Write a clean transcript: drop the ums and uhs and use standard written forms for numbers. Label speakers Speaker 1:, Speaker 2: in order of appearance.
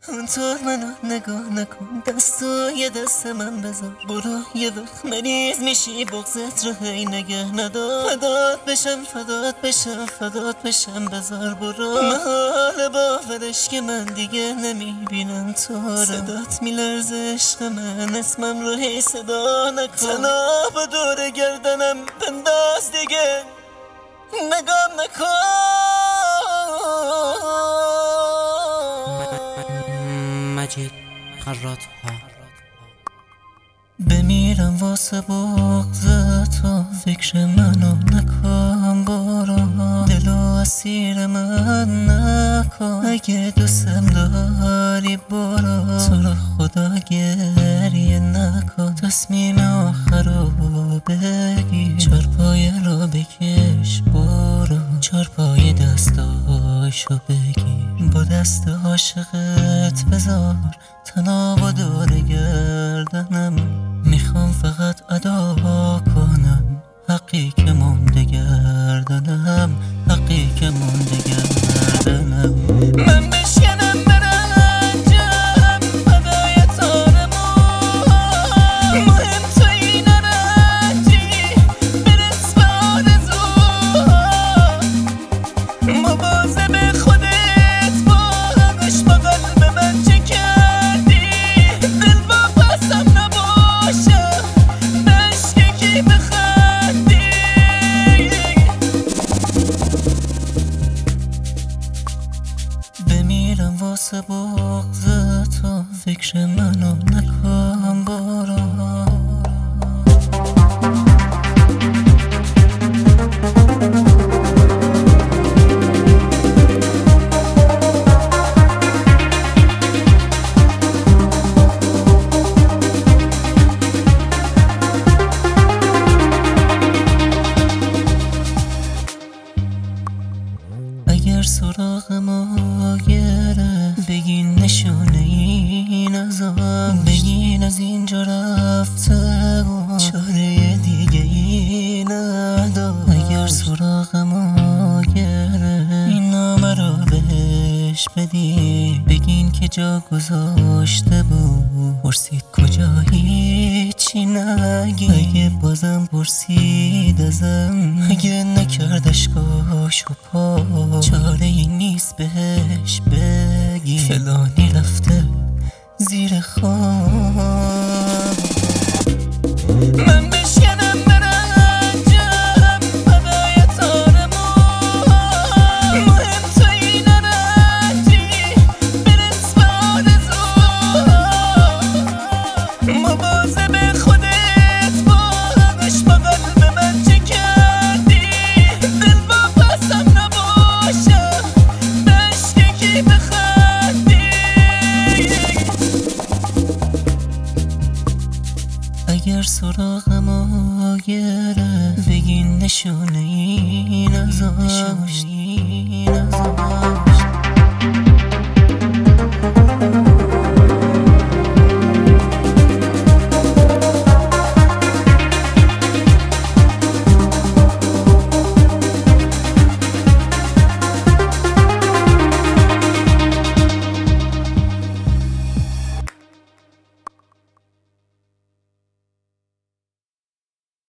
Speaker 1: اونطور منو نگاه نکن، دستای دست من بذار. برو یه وقت مریض میشی، بغضت رو هی نگه ندار. فدات بشم فدات بشم فدات بشم، بذار برو. محال باورش که من دیگه نمیبینم تو رو. صدات میلرزه عشق من، اسمم رو هی صدا نکن. تناب دور گردنم بنداز دیگه، نگام نکن.
Speaker 2: مجید خراط ها.
Speaker 1: بمیرم واسه بغض تو، فکر منو نکن. برو دلو اسیر من نکن، اگه دوستم داری برو. تو رو خدا گریه نکن، تصمیم آخر رو بگیر. چارپای رو بکش برو، چارپای دستاشو بگیر. با دست عاشقت بذار تناب دور گردنم. میخوام فقط ادا کنم حقی که مونده گردنم، حقی که مونده گردنم. من بشکنم برنجم پدای تارمون، مهم تو این رنجی برس به آرزو. مواظب خودت باش، با قلب من چه کردی؟ دل با پسم نباشم نشکی بخندی. بمیرم واسه بغض تو، فکر منو نکن برو. اگر سراغ ما گرفت بگین نشونه این ازم، بگین از اینجا رفته و چاره دیگه ای ندار. اگر سراغ ما گرفت این نامه رو بهش بدین، بگین که جا گذاشته بود. پرسید کجا هیچی نگین، اگه بازم پرسید ازم، اگه نکرد اشکاشو پا، چاره ای نیست بهش بگی فلانی رفته زیر خواب. من بشکنم برنجم پدای تارمون، مهم تو این رنجی برس به آرزو. مواظب خودت باش، با قلب من چه کردی؟ دل با پسم نباشم نشکی بخندی. اگر سراغ ما گرفت بگین نشونه این ازم.